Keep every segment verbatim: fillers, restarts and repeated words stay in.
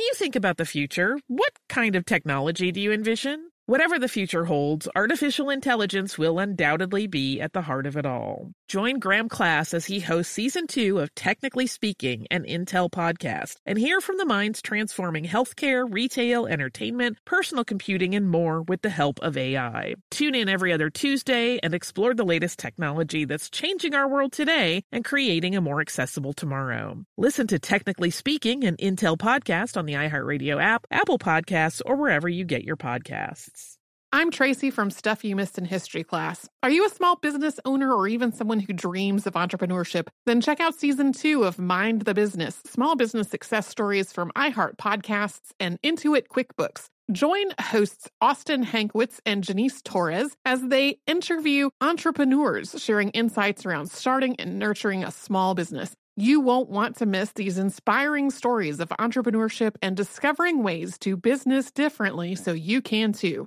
you think about the future, what kind of technology do you envision? Whatever the future holds, artificial intelligence will undoubtedly be at the heart of it all. Join Graham Class as he hosts Season two of Technically Speaking, an Intel podcast, and hear from the minds transforming healthcare, retail, entertainment, personal computing, and more with the help of A I. Tune in every other Tuesday and explore the latest technology that's changing our world today and creating a more accessible tomorrow. Listen to Technically Speaking, an Intel podcast on the iHeartRadio app, Apple Podcasts, or wherever you get your podcasts. I'm Tracy from Stuff You Missed in History Class. Are you a small business owner or even someone who dreams of entrepreneurship? Then check out Season two of Mind the Business, Small Business Success Stories from iHeart Podcasts and Intuit QuickBooks. Join hosts Austin Hankwitz and Janice Torres as they interview entrepreneurs sharing insights around starting and nurturing a small business. You won't want to miss these inspiring stories of entrepreneurship and discovering ways to business differently so you can too.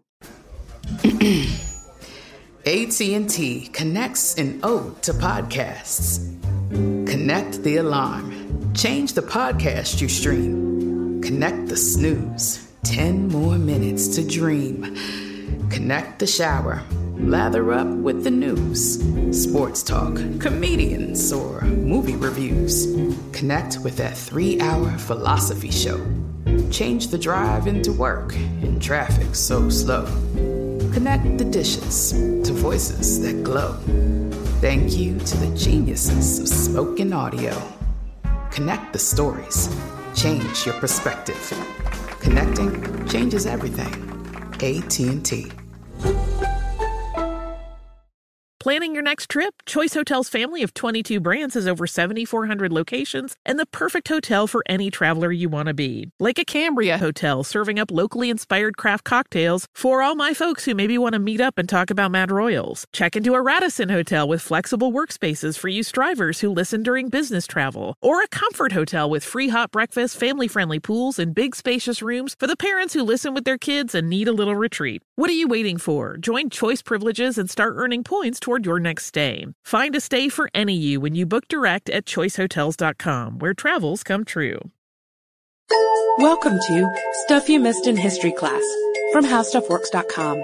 A T and T connects an ode to podcasts. Connect the alarm. Change the podcast you stream. Connect the snooze. Ten more minutes to dream. Connect the shower. Lather up with the news. Sports talk, comedians, or movie reviews. Connect with that three-hour philosophy show. Change the drive into work in traffic so slow. Connect the dishes to voices that glow. Thank you to the geniuses of spoken audio. Connect the stories. Change your perspective. Connecting changes everything. A T and T. Planning your next trip? Choice Hotels' family of twenty-two brands has over seventy-four hundred locations and the perfect hotel for any traveler you want to be. Like a Cambria Hotel, serving up locally inspired craft cocktails for all my folks who maybe want to meet up and talk about Mad Royals. Check into a Radisson Hotel with flexible workspaces for you strivers who listen during business travel. Or a Comfort Hotel with free hot breakfast, family-friendly pools, and big spacious rooms for the parents who listen with their kids and need a little retreat. What are you waiting for? Join Choice Privileges and start earning points toward your next stay. Find a stay for any you when you book direct at choice hotels dot com, where travels come true. Welcome to Stuff You Missed in History Class from how stuff works dot com.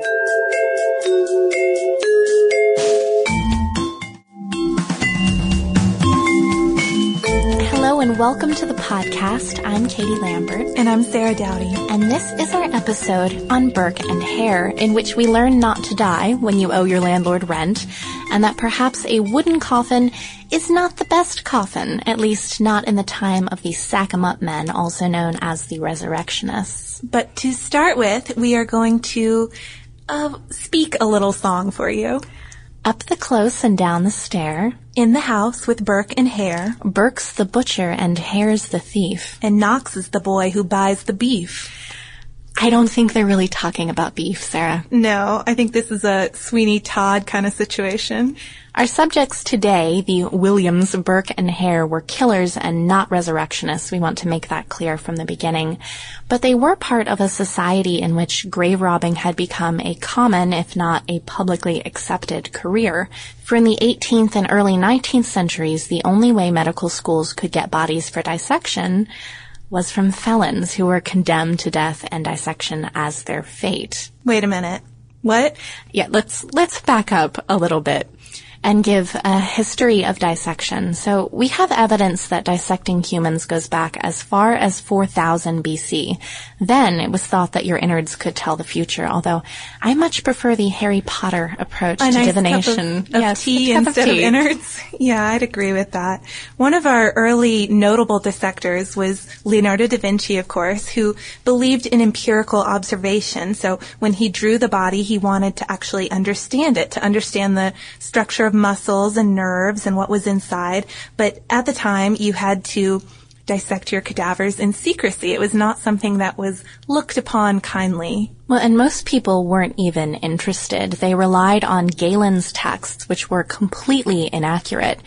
Hello and welcome to the podcast. I'm Katie Lambert. And I'm Sarah Dowdy. And this is our episode on Burke and Hare, in which we learn not to die when you owe your landlord rent, and that perhaps a wooden coffin is not the best coffin, at least not in the time of the Sack-em-up men, also known as the Resurrectionists. But to start with, we are going to uh, speak a little song for you. Up the close and down the stair. In the house with Burke and Hare. Burke's the butcher and Hare's the thief. And Knox is the boy who buys the beef. I don't think they're really talking about beef, Sarah. No, I think this is a Sweeney Todd kind of situation. Our subjects today, the Williams, Burke, and Hare, were killers and not resurrectionists. We want to make that clear from the beginning. But they were part of a society in which grave robbing had become a common, if not a publicly accepted, career. For in the eighteenth and early nineteenth centuries, the only way medical schools could get bodies for dissection was from felons who were condemned to death and dissection as their fate. Wait a minute. What? Yeah, let's let's back up a little bit and give a history of dissection. So we have evidence that dissecting humans goes back as far as four thousand B C. Then it was thought that your innards could tell the future, although I much prefer the Harry Potter approach a to nice divination. Cup of, of yes, tea instead of, tea. of innards. Yeah, I'd agree with that. One of our early notable dissectors was Leonardo da Vinci, of course, who believed in empirical observation. So when he drew the body, he wanted to actually understand it, to understand the structure of muscles and nerves and what was inside. But at the time, you had to dissect your cadavers in secrecy. It was not something that was looked upon kindly. Well, and most people weren't even interested. They relied on Galen's texts, which were completely inaccurate.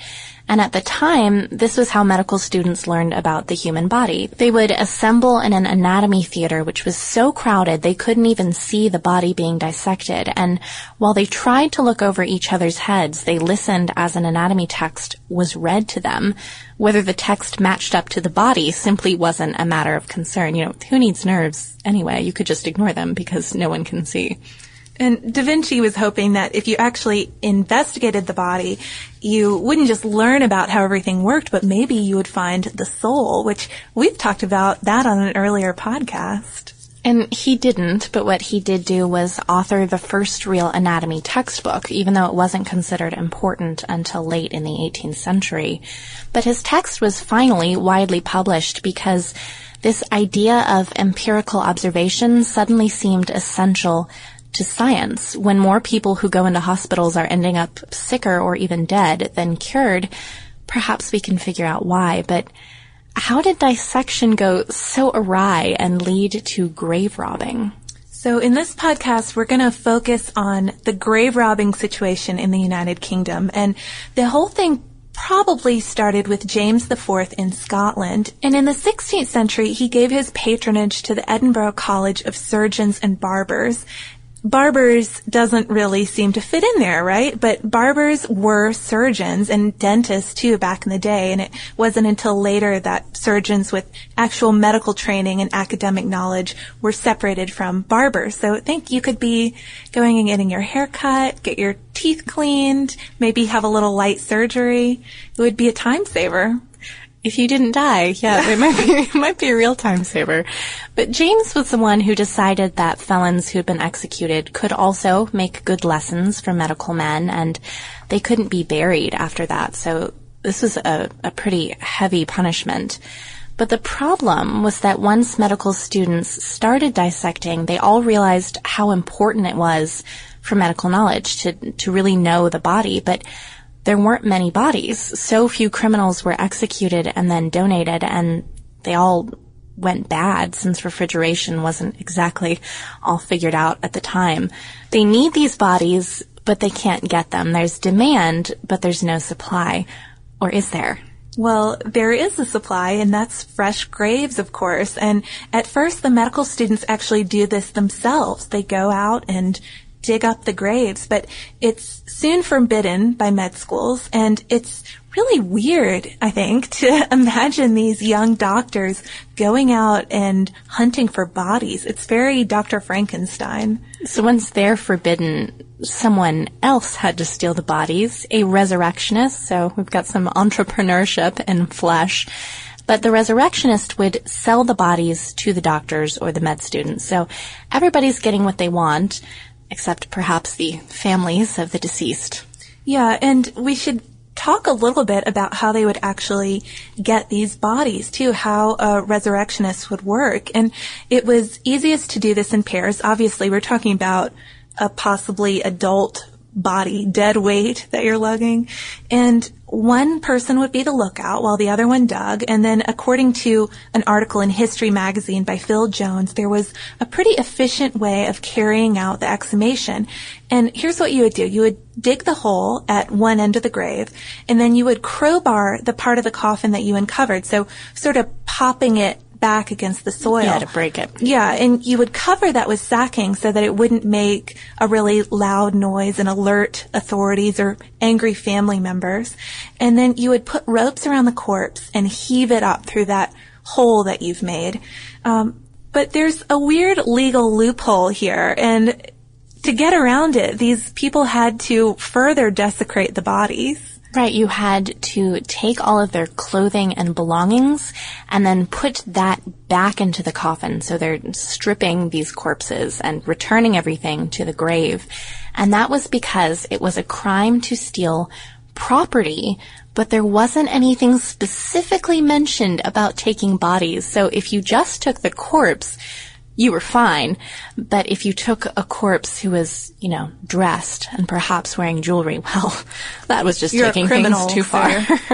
And at the time, this was how medical students learned about the human body. They would assemble in an anatomy theater, which was so crowded they couldn't even see the body being dissected. And while they tried to look over each other's heads, they listened as an anatomy text was read to them. Whether the text matched up to the body simply wasn't a matter of concern. You know, who needs nerves anyway? You could just ignore them because no one can see. And Da Vinci was hoping that if you actually investigated the body, you wouldn't just learn about how everything worked, but maybe you would find the soul, which we've talked about that on an earlier podcast. And he didn't, but what he did do was author the first real anatomy textbook, even though it wasn't considered important until late in the eighteenth century. But his text was finally widely published because this idea of empirical observation suddenly seemed essential to science. When more people who go into hospitals are ending up sicker or even dead than cured, perhaps we can figure out why. But how did dissection go so awry and lead to grave robbing? So in this podcast, we're going to focus on the grave robbing situation in the United Kingdom. And the whole thing probably started with James the Fourth in Scotland. And in the sixteenth century, he gave his patronage to the Edinburgh College of Surgeons and Barbers. Barbers doesn't really seem to fit in there, right? But barbers were surgeons and dentists too back in the day, and it wasn't until later that surgeons with actual medical training and academic knowledge were separated from barbers. So I think you could be going and getting your hair cut, get your teeth cleaned, maybe have a little light surgery. It would be a time saver. If you didn't die, yeah, it might be, it might be a real time saver. But James was the one who decided that felons who'd been executed could also make good lessons for medical men, and they couldn't be buried after that. So this was a, a pretty heavy punishment. But the problem was that once medical students started dissecting, they all realized how important it was for medical knowledge to, to really know the body. But there weren't many bodies. So few criminals were executed and then donated, and they all went bad since refrigeration wasn't exactly all figured out at the time. They need these bodies, but they can't get them. There's demand, but there's no supply. Or is there? Well, there is a supply, and that's fresh graves, of course. And at first, the medical students actually do this themselves. They go out and dig up the graves, but it's soon forbidden by med schools, and it's really weird, I think, to imagine these young doctors going out and hunting for bodies. It's very Doctor Frankenstein. So once they're forbidden, someone else had to steal the bodies, a resurrectionist, so we've got some entrepreneurship in flesh. But the resurrectionist would sell the bodies to the doctors or the med students. So everybody's getting what they want, except perhaps the families of the deceased. Yeah, and we should talk a little bit about how they would actually get these bodies, too, how a resurrectionist would work. And it was easiest to do this in pairs. Obviously, we're talking about a possibly adult body, dead weight that you're lugging. And one person would be the lookout while the other one dug. And then according to an article in History magazine by Phil Jones, there was a pretty efficient way of carrying out the exhumation. And here's what you would do. You would dig the hole at one end of the grave, and then you would crowbar the part of the coffin that you uncovered. So sort of popping it back against the soil. Yeah, to break it. Yeah, and you would cover that with sacking so that it wouldn't make a really loud noise and alert authorities or angry family members. And then you would put ropes around the corpse and heave it up through that hole that you've made. Um, but there's a weird legal loophole here, and to get around it, these people had to further desecrate the bodies. Right, you had to take all of their clothing and belongings and then put that back into the coffin. So they're stripping these corpses and returning everything to the grave. And that was because it was a crime to steal property, but there wasn't anything specifically mentioned about taking bodies. So if you just took the corpse, you were fine. But if you took a corpse who was, you know, dressed and perhaps wearing jewelry, well, that was just You're taking a criminal, things too far.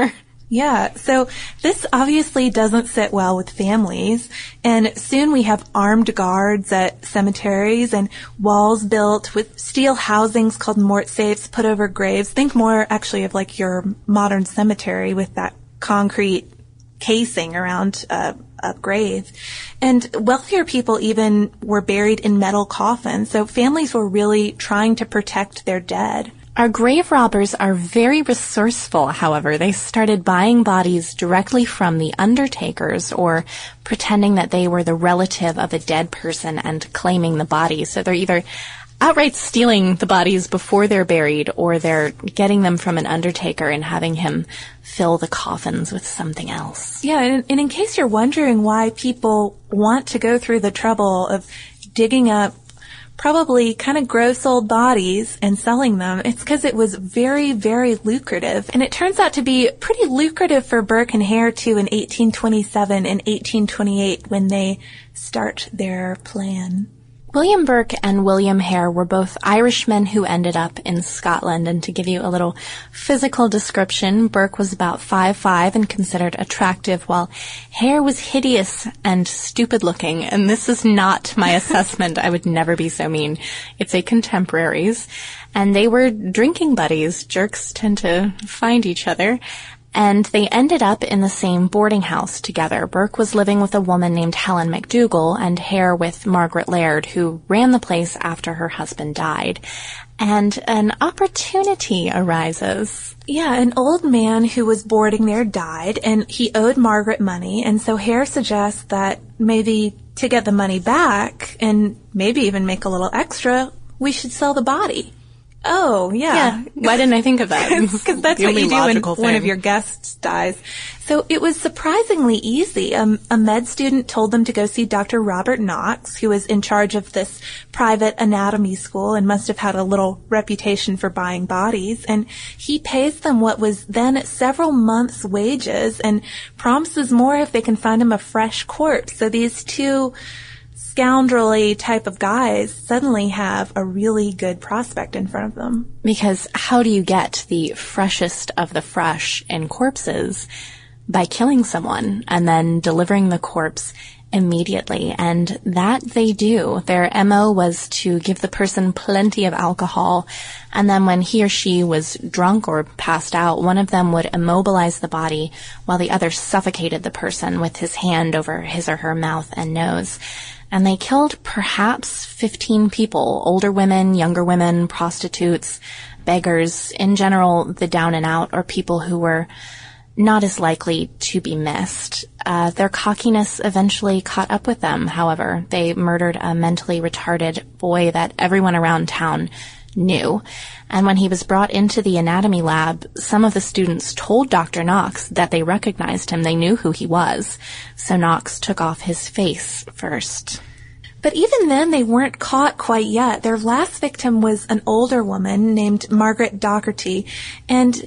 Yeah, so this obviously doesn't sit well with families, and soon we have armed guards at cemeteries and walls built with steel housings called mort safes put over graves. Think more actually of like your modern cemetery with that concrete casing around uh, a grave. And wealthier people even were buried in metal coffins, so families were really trying to protect their dead. Our grave robbers are very resourceful, however. They started buying bodies directly from the undertakers or pretending that they were the relative of a dead person and claiming the body. So they're either outright stealing the bodies before they're buried, or they're getting them from an undertaker and having him fill the coffins with something else. Yeah, and, and in case you're wondering why people want to go through the trouble of digging up probably kind of gross old bodies and selling them, it's because it was very, very lucrative. And it turns out to be pretty lucrative for Burke and Hare, too, in eighteen twenty-seven and eighteen twenty-eight when they start their plan. William Burke and William Hare were both Irishmen who ended up in Scotland, and to give you a little physical description, Burke was about five foot five and considered attractive, while Hare was hideous and stupid-looking, and this is not my assessment. I would never be so mean. It's a contemporaries, and they were drinking buddies. Jerks tend to find each other. And they ended up in the same boarding house together. Burke was living with a woman named Helen McDougall, and Hare with Margaret Laird, who ran the place after her husband died. And an opportunity arises. Yeah, an old man who was boarding there died, and he owed Margaret money, and so Hare suggests that maybe to get the money back, and maybe even make a little extra, we should sell the body. Oh, yeah. Yeah. Why didn't I think of that? Because that's what you do when thing. one of your guests dies. So it was surprisingly easy. Um, a med student told them to go see Doctor Robert Knox, who was in charge of this private anatomy school and must have had a little reputation for buying bodies. And he pays them what was then several months' wages and promises more if they can find him a fresh corpse. So these two scoundrelly type of guys suddenly have a really good prospect in front of them. Because how do you get the freshest of the fresh in corpses? By killing someone and then delivering the corpse immediately. And that they do. Their M O was to give the person plenty of alcohol, and then when he or she was drunk or passed out, one of them would immobilize the body while the other suffocated the person with his hand over his or her mouth and nose. And they killed perhaps fifteen people, older women, younger women, prostitutes, beggars, in general, the down and out, or people who were not as likely to be missed. Uh, their cockiness eventually caught up with them, however. They murdered a mentally retarded boy that everyone around town knew. And when he was brought into the anatomy lab, some of the students told Doctor Knox that they recognized him. They knew who he was. So Knox took off his face first. But even then, they weren't caught quite yet. Their last victim was an older woman named Margaret Docherty. And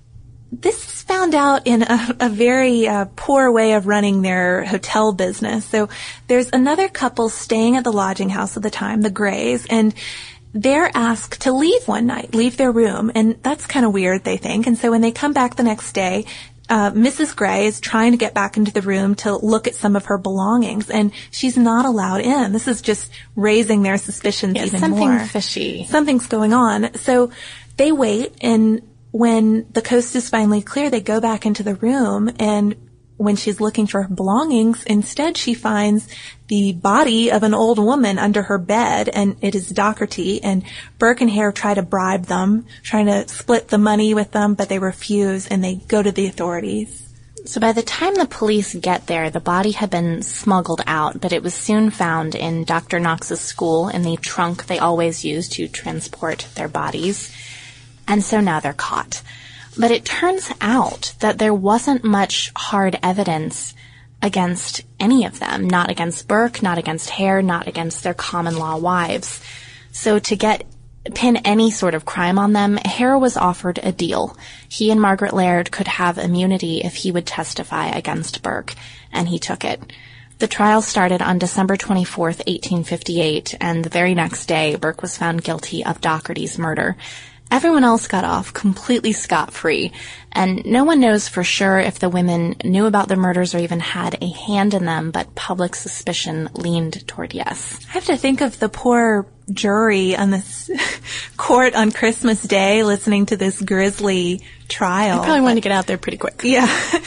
this is found out in a, a very uh, poor way of running their hotel business. So there's another couple staying at the lodging house at the time, the Grays, and they're asked to leave one night, leave their room, and that's kind of weird, they think. And so when they come back the next day, uh, Missus Gray is trying to get back into the room to look at some of her belongings, and she's not allowed in. This is just raising their suspicions yeah, even something more. Something fishy. Something's going on. So they wait, and when the coast is finally clear, they go back into the room, and when she's looking for her belongings, instead she finds the body of an old woman under her bed, and it is Docherty, and Burke and Hare try to bribe them, trying to split the money with them, but they refuse, and they go to the authorities. So by the time the police get there, the body had been smuggled out, but it was soon found in Doctor Knox's school in the trunk they always use to transport their bodies. And so now they're caught. But it turns out that there wasn't much hard evidence against any of them, not against Burke, not against Hare, not against their common-law wives. So to get pin any sort of crime on them, Hare was offered a deal. He and Margaret Laird could have immunity if he would testify against Burke, and he took it. The trial started on December twenty-fourth, eighteen fifty-eight, and the very next day, Burke was found guilty of Docherty's murder. Everyone else got off completely scot-free, and no one knows for sure if the women knew about the murders or even had a hand in them, but public suspicion leaned toward yes. I have to think of the poor jury on this court on Christmas Day listening to this grisly trial. I probably wanted to get out there pretty quick. Yeah.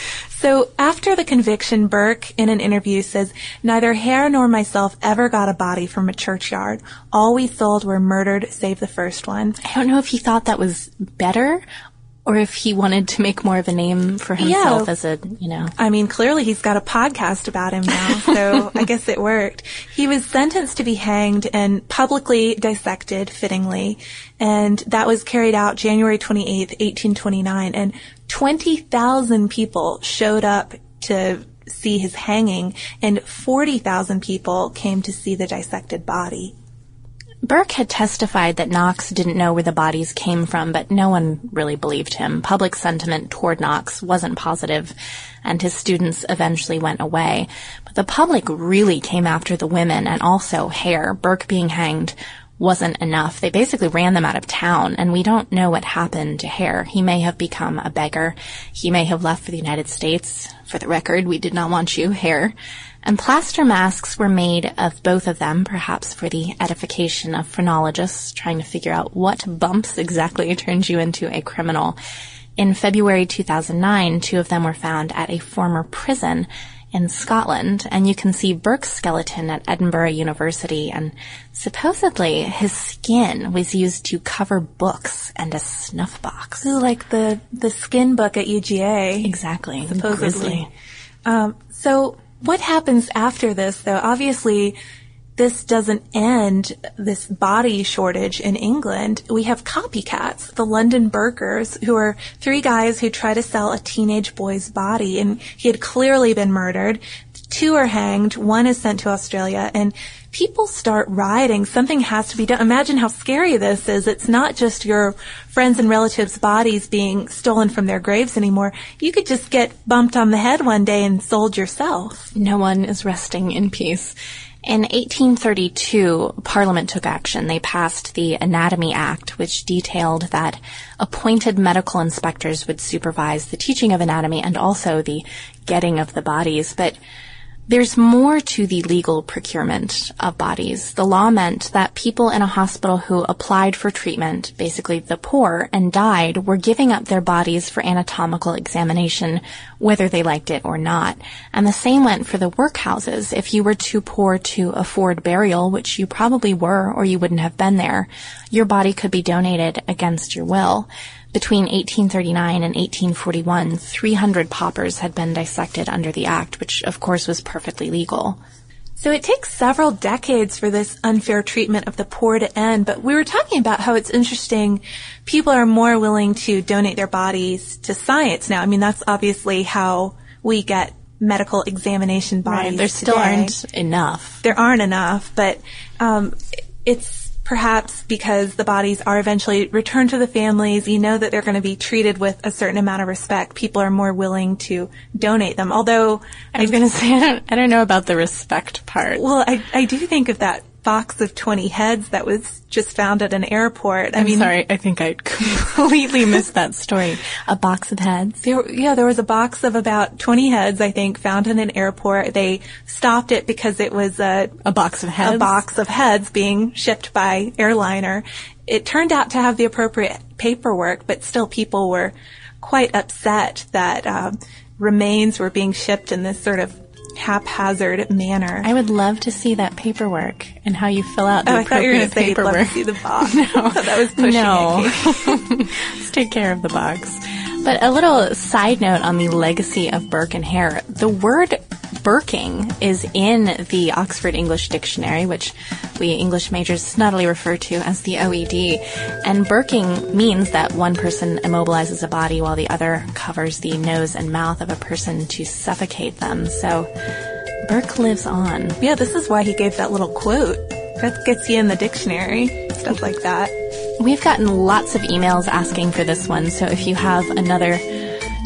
So after the conviction, Burke, in an interview, says, "Neither Hare nor myself ever got a body from a churchyard. All we sold were murdered, save the first one." I don't know if he thought that was better or if he wanted to make more of a name for himself yeah. as a, you know. I mean, clearly he's got a podcast about him now, so I guess it worked. He was sentenced to be hanged and publicly dissected, fittingly, and that was carried out January twenty-eighth, eighteen twenty-nine, and twenty thousand people showed up to see his hanging, and forty thousand people came to see the dissected body. Burke had testified that Knox didn't know where the bodies came from, but no one really believed him. Public sentiment toward Knox wasn't positive, and his students eventually went away. But the public really came after the women and also Hare. Burke being hanged wasn't enough. They basically ran them out of town, and we don't know what happened to Hare. He may have become a beggar. He may have left for the United States. For the record, we did not want you, Hare. And plaster masks were made of both of them, perhaps for the edification of phrenologists trying to figure out what bumps exactly turned you into a criminal. In February two thousand nine, two of them were found at a former prison in Scotland, and you can see Burke's skeleton at Edinburgh University, and supposedly his skin was used to cover books and a snuff box. Ooh, like the, the skin book at U G A. Exactly. Supposedly. Grizzly. Um, so what happens after this, though? Obviously, this doesn't end this body shortage in England. We have copycats, the London Burkers, who are three guys who try to sell a teenage boy's body, and he had clearly been murdered. Two are hanged, one is sent to Australia, and people start rioting. Something has to be done. Imagine how scary this is. It's not just your friends and relatives' bodies being stolen from their graves anymore. You could just get bumped on the head one day and sold yourself. No one is resting in peace. In eighteen thirty-two, Parliament took action. They passed the Anatomy Act, which detailed that appointed medical inspectors would supervise the teaching of anatomy and also the getting of the bodies. But there's more to the legal procurement of bodies. The law meant that people in a hospital who applied for treatment, basically the poor, and died were giving up their bodies for anatomical examination, whether they liked it or not. And the same went for the workhouses. If you were too poor to afford burial, which you probably were or you wouldn't have been there, your body could be donated against your will. Between eighteen thirty-nine and eighteen forty-one, three hundred paupers had been dissected under the act, which of course was perfectly legal. So it takes several decades for this unfair treatment of the poor to end, but we were talking about how it's interesting. People are more willing to donate their bodies to science now. I mean, that's obviously how we get medical examination bodies Right, there still today. aren't enough. There aren't enough, but um, it's perhaps because the bodies are eventually returned to the families. You know that they're going to be treated with a certain amount of respect. People are more willing to donate them. Although I was going to say, I don't, I don't know about the respect part. Well, I, I do think of that box of twenty heads that was just found at an airport. I I'm mean, sorry, I think I completely missed that story. A box of heads? There, yeah, there was a box of about twenty heads, I think, found in an airport. They stopped it because it was a, A box of heads? a box of heads being shipped by airliner. It turned out to have the appropriate paperwork, but still people were quite upset that uh, remains were being shipped in this sort of haphazard manner. I would love to see that paperwork and how you fill out the oh, I thought you were going appropriate to say you'd love paperwork. to see the box. No, that was pushing No. it. Let's take care of the box. But a little side note on the legacy of Burke and Hare. The word Burking is in the Oxford English Dictionary, which we English majors snugly refer to as the O E D. And Burking means that one person immobilizes a body while the other covers the nose and mouth of a person to suffocate them. So Burke lives on. Yeah, this is why he gave that little quote. That gets you in the dictionary, stuff like that. We've gotten lots of emails asking for this one, so if you have another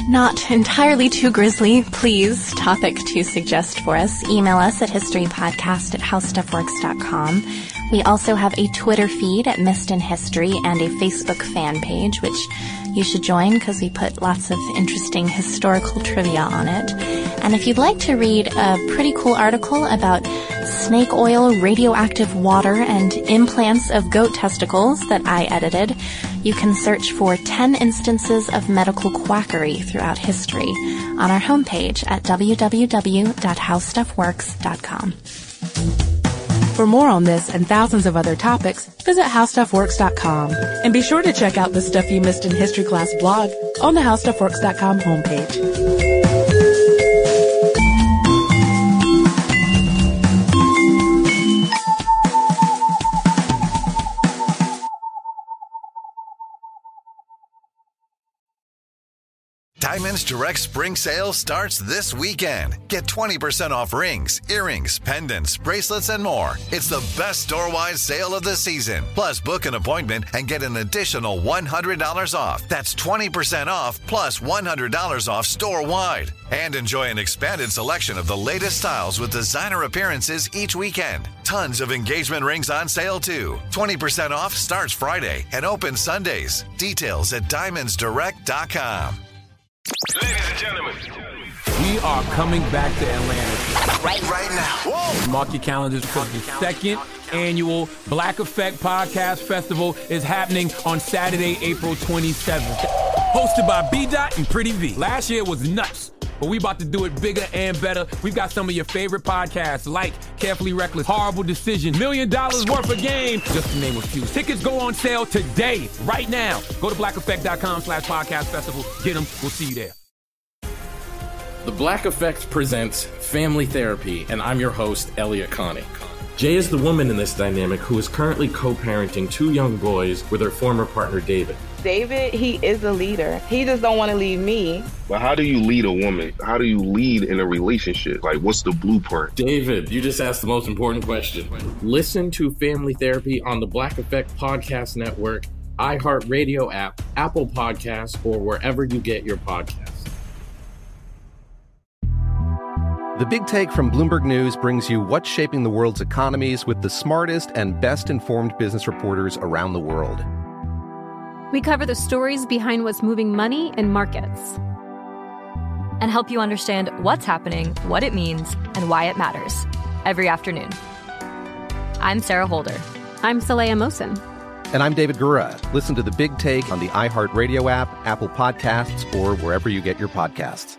not entirely too grisly, please, topic to suggest for us, email us at historypodcast at howstuffworks dot com. We also have a Twitter feed at Missed in History and a Facebook fan page, which you should join because we put lots of interesting historical trivia on it. And if you'd like to read a pretty cool article about snake oil, radioactive water, and implants of goat testicles that I edited, you can search for ten instances of medical quackery throughout history on our homepage at w w w dot how stuff works dot com. For more on this and thousands of other topics, visit how stuff works dot com. And be sure to check out the Stuff You Missed in History Class blog on the how stuff works dot com homepage. Diamonds Direct Spring Sale starts this weekend. Get twenty percent off rings, earrings, pendants, bracelets, and more. It's the best store-wide sale of the season. Plus, book an appointment and get an additional one hundred dollars off. That's twenty percent off plus one hundred dollars off store-wide. And enjoy an expanded selection of the latest styles with designer appearances each weekend. Tons of engagement rings on sale, too. twenty percent off starts Friday and opens Sundays. Details at diamonds direct dot com. Ladies and gentlemen, we are coming back to Atlanta. Right, right now. Whoa. Mark your calendars because the second annual Black Effect Podcast Festival is happening on Saturday, April twenty-seventh. Hosted by B-Dot and Pretty V. Last year was nuts, but we about to do it bigger and better. We've got some of your favorite podcasts like Carefully Reckless, Horrible Decision, Million Dollars Worth of Game, just to name a few. Tickets go on sale today, right now. Go to black effect dot com slash podcast festival. Get them. We'll see you there. The Black Effect presents Family Therapy, and I'm your host, Elliot Connie. Jay is the woman in this dynamic who is currently co-parenting two young boys with her former partner, David. David, he is a leader. He just don't want to leave me. But how do you lead a woman? How do you lead in a relationship? Like, what's the blueprint? David, you just asked the most important question. Listen to Family Therapy on the Black Effect Podcast Network, iHeartRadio app, Apple Podcasts, or wherever you get your podcasts. The Big Take from Bloomberg News brings you what's shaping the world's economies with the smartest and best-informed business reporters around the world. We cover the stories behind what's moving money and markets, and help you understand what's happening, what it means, and why it matters every afternoon. I'm Sarah Holder. I'm Saleha Mohsin. And I'm David Gura. Listen to The Big Take on the iHeartRadio app, Apple Podcasts, or wherever you get your podcasts.